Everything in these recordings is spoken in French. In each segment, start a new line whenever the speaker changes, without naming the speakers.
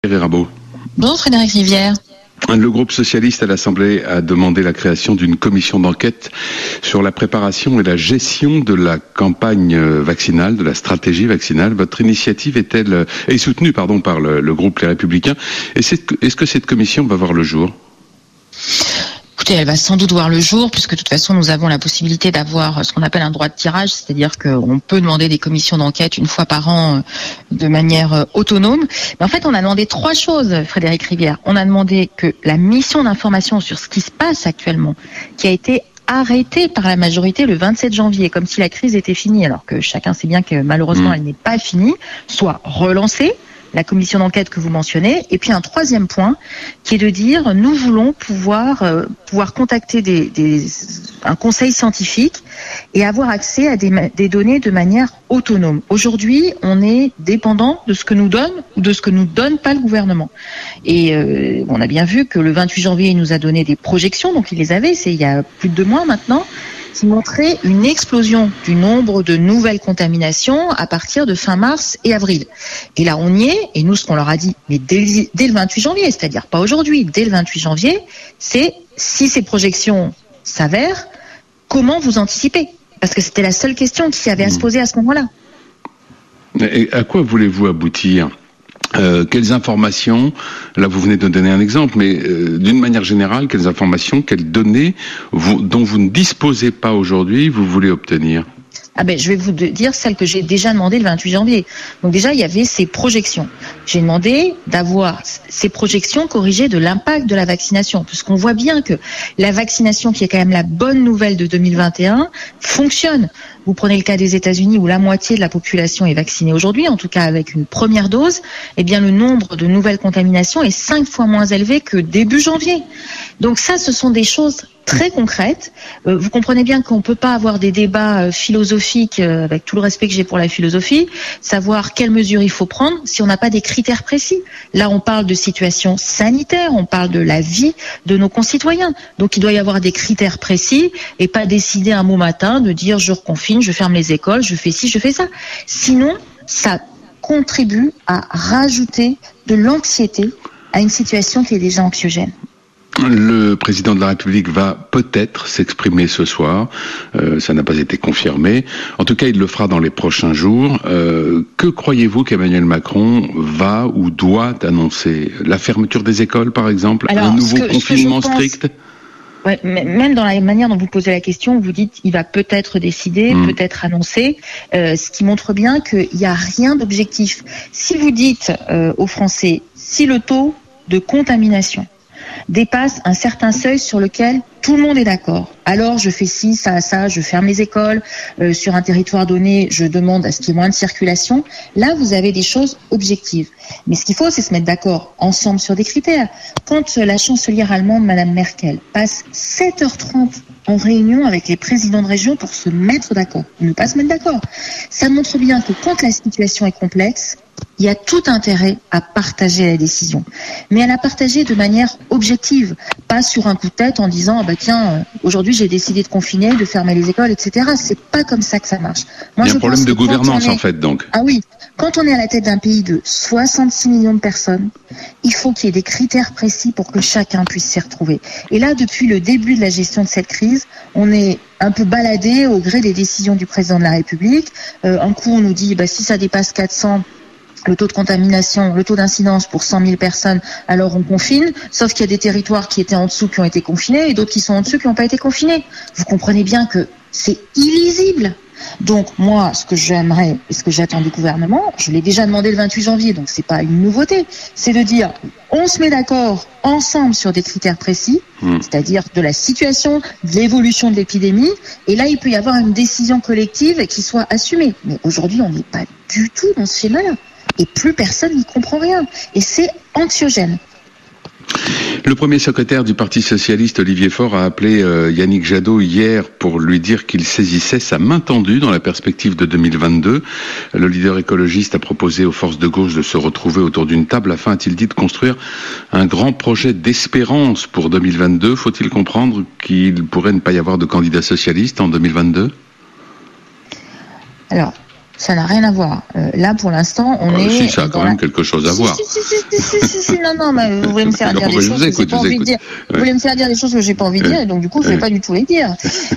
Rabault.
Bonjour Frédéric Rivière.
Le groupe socialiste à l'Assemblée a demandé la création d'une commission d'enquête sur la préparation et la gestion de la campagne vaccinale, de la stratégie vaccinale. Votre initiative est soutenue par le groupe Les Républicains. Est-ce que cette commission va voir le jour ?
Écoutez, elle va sans doute voir le jour, puisque de toute façon, nous avons la possibilité d'avoir ce qu'on appelle un droit de tirage, c'est-à-dire qu'on peut demander des commissions d'enquête une fois par an de manière autonome. Mais en fait, on a demandé trois choses, Frédéric Rivière. On a demandé que la mission d'information sur ce qui se passe actuellement, qui a été arrêtée par la majorité le 27 janvier, comme si la crise était finie, alors que chacun sait bien que malheureusement, elle n'est pas finie, soit relancée. La commission d'enquête que vous mentionnez, et puis un troisième point qui est de dire nous voulons pouvoir contacter un conseil scientifique et avoir accès à des données de manière autonome. Aujourd'hui, on est dépendant de ce que nous donne ou de ce que nous donne pas le gouvernement. Et on a bien vu que le 28 janvier, il nous a donné des projections, donc il les avait, c'est il y a plus de 2 mois maintenant, qui montrait une explosion du nombre de nouvelles contaminations à partir de fin mars et avril. Et là, on y est, et nous, ce qu'on leur a dit, mais dès le 28 janvier, c'est-à-dire pas aujourd'hui, dès le 28 janvier, c'est si ces projections s'avèrent, comment vous anticipez ? Parce que c'était la seule question qui avait à se poser à ce moment-là.
Et à quoi voulez-vous aboutir ? Quelles informations, là vous venez de donner un exemple, mais d'une manière générale, quelles informations, quelles données dont vous ne disposez pas aujourd'hui, vous voulez obtenir ?
Je vais vous dire celle que j'ai déjà demandé le 28 janvier. Donc déjà, il y avait ces projections. J'ai demandé d'avoir ces projections corrigées de l'impact de la vaccination, puisqu'on voit bien que la vaccination, qui est quand même la bonne nouvelle de 2021, fonctionne. Vous prenez le cas des États-Unis où la moitié de la population est vaccinée aujourd'hui, en tout cas avec une première dose, eh bien le nombre de nouvelles contaminations est 5 fois moins élevé que début janvier. Donc ça, ce sont des choses très concrètes. Vous comprenez bien qu'on ne peut pas avoir des débats philosophiques, avec tout le respect que j'ai pour la philosophie, savoir quelles mesures il faut prendre si on n'a pas des critères précis. Là, on parle de situation sanitaire, on parle de la vie de nos concitoyens. Donc il doit y avoir des critères précis et pas décider un beau matin de dire je reconfine, je ferme les écoles, je fais ci, je fais ça. Sinon, ça contribue à rajouter de l'anxiété à une situation qui est déjà anxiogène.
Le président de la République va peut-être s'exprimer ce soir, ça n'a pas été confirmé. En tout cas, il le fera dans les prochains jours. Que croyez-vous qu'Emmanuel Macron va ou doit annoncer ? La fermeture des écoles, par exemple ? Un nouveau confinement strict ?
Ouais, même dans la manière dont vous posez la question, vous dites il va peut-être décider, peut-être annoncer, ce qui montre bien qu'il n'y a rien d'objectif. Si vous dites aux Français, si le taux de contamination dépasse un certain seuil sur lequel tout le monde est d'accord, alors je fais ci, ça, je ferme les écoles, sur un territoire donné, je demande à ce qu'il y ait moins de circulation. Là, vous avez des choses objectives. Mais ce qu'il faut, c'est se mettre d'accord ensemble sur des critères. Quand la chancelière allemande, Madame Merkel, passe 7h30 en réunion avec les présidents de région pour se mettre d'accord, ne pas se mettre d'accord, ça montre bien que quand la situation est complexe, il y a tout intérêt à partager la décision. Mais à la partager de manière objective, pas sur un coup de tête en disant aujourd'hui j'ai décidé de confiner, de fermer les écoles, etc. C'est pas comme ça que ça marche.
Moi, il y a un problème de gouvernance en fait, donc.
Ah oui, quand on est à la tête d'un pays de 66 millions de personnes, il faut qu'il y ait des critères précis pour que chacun puisse s'y retrouver. Et là, depuis le début de la gestion de cette crise, on est un peu baladé au gré des décisions du président de la République. Un coup, on nous dit si ça dépasse 400, le taux de contamination, le taux d'incidence pour 100 000 personnes, alors on confine, sauf qu'il y a des territoires qui étaient en dessous qui ont été confinés et d'autres qui sont en dessous qui n'ont pas été confinés. Vous comprenez bien que c'est illisible. Donc moi, ce que j'aimerais et ce que j'attends du gouvernement, je l'ai déjà demandé le 28 janvier, donc c'est pas une nouveauté, c'est de dire on se met d'accord ensemble sur des critères précis, c'est-à-dire de la situation, de l'évolution de l'épidémie, et là il peut y avoir une décision collective qui soit assumée. Mais aujourd'hui, on n'est pas du tout dans ce schéma-là. Et plus personne n'y comprend rien. Et c'est anxiogène.
Le premier secrétaire du Parti socialiste, Olivier Faure, a appelé Yannick Jadot hier pour lui dire qu'il saisissait sa main tendue dans la perspective de 2022. Le leader écologiste a proposé aux forces de gauche de se retrouver autour d'une table afin, a-t-il dit, de construire un grand projet d'espérance pour 2022. Faut-il comprendre qu'il pourrait ne pas y avoir de candidat socialiste en 2022 ?
Alors, Ça n'a rien à voir. Là, pour l'instant, on est...
Si, ça a quand même quelque chose à voir.
Non, mais vous voulez me faire dire des choses que j'ai pas envie de dire. Vous voulez me faire dire des choses que j'ai pas envie de dire, et donc du coup, je vais pas du tout les dire.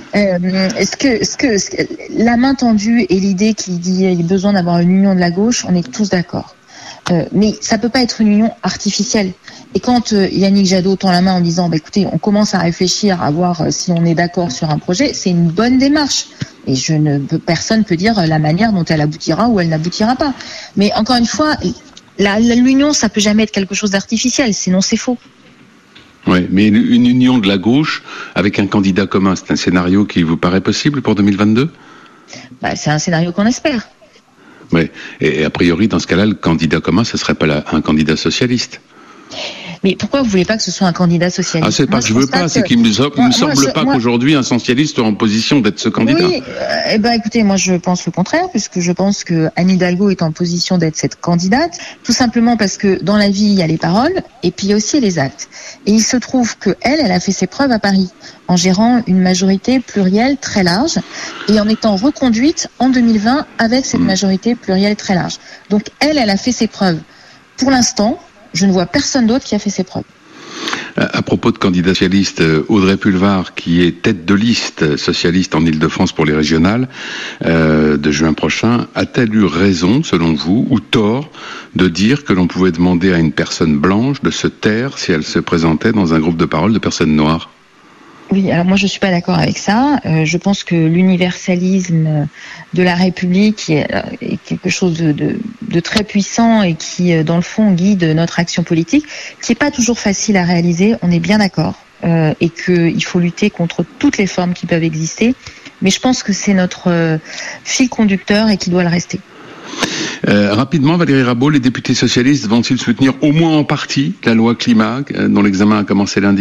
La main tendue et l'idée qu'il y a besoin d'avoir une union de la gauche, on est tous d'accord. Mais ça peut pas être une union artificielle. Et quand Yannick Jadot tend la main en disant, écoutez, on commence à réfléchir à voir si on est d'accord sur un projet, c'est une bonne démarche. Et personne peut dire la manière dont elle aboutira ou elle n'aboutira pas. Mais encore une fois, l'union, ça peut jamais être quelque chose d'artificiel, sinon c'est faux.
Oui, mais une union de la gauche avec un candidat commun, c'est un scénario qui vous paraît possible pour 2022 ?
C'est un scénario qu'on espère.
Oui, et a priori, dans ce cas-là, le candidat commun, ce serait pas un candidat socialiste.
Mais pourquoi vous voulez pas que ce soit un candidat socialiste ?
C'est pas que je veux pas, c'est qu'il me semble pas qu'aujourd'hui un socialiste soit en position d'être ce candidat.
Oui, écoutez, moi je pense le contraire, puisque je pense que Anne Hidalgo est en position d'être cette candidate, tout simplement parce que dans la vie il y a les paroles et puis il y a aussi les actes. Et il se trouve que elle a fait ses preuves à Paris en gérant une majorité plurielle très large et en étant reconduite en 2020 avec cette majorité plurielle très large. Donc elle a fait ses preuves. Pour l'instant, je ne vois personne d'autre qui a fait ses preuves.
À propos de candidats socialistes, Audrey Pulvar, qui est tête de liste socialiste en Ile-de-France pour les régionales de juin prochain, a-t-elle eu raison, selon vous, ou tort, de dire que l'on pouvait demander à une personne blanche de se taire si elle se présentait dans un groupe de parole de personnes noires ?
Oui, alors moi je suis pas d'accord avec ça. Je pense que l'universalisme de la République est quelque chose de très puissant et qui, dans le fond, guide notre action politique, qui est pas toujours facile à réaliser. On est bien d'accord, et qu'il faut lutter contre toutes les formes qui peuvent exister. Mais je pense que c'est notre fil conducteur et qui doit le rester.
Rapidement, Valérie Rabault, les députés socialistes vont-ils soutenir au moins en partie la loi climat dont l'examen a commencé lundi ?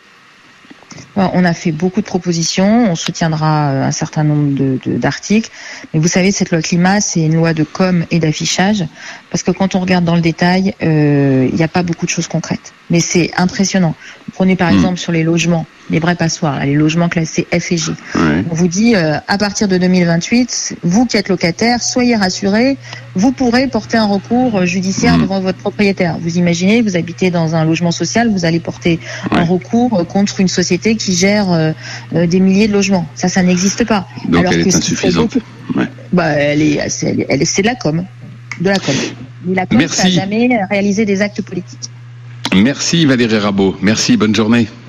On a fait beaucoup de propositions, on soutiendra un certain nombre d'articles, mais vous savez, cette loi climat, c'est une loi de com et d'affichage, parce que quand on regarde dans le détail, il n'y a pas beaucoup de choses concrètes. Mais c'est impressionnant. Vous prenez par exemple sur les logements, les vrais passoires, les logements classés F et G. Ouais. On vous dit, à partir de 2028, vous qui êtes locataire, soyez rassurés, vous pourrez porter un recours judiciaire devant votre propriétaire. Vous imaginez, vous habitez dans un logement social, vous allez porter un recours contre une société qui gère des milliers de logements. Ça n'existe pas.
Donc alors elle est insuffisante.
C'est de la com. De la com. Mais la com, ça n'a jamais réalisé des actes politiques.
Merci Valérie Rabault. Merci, bonne journée.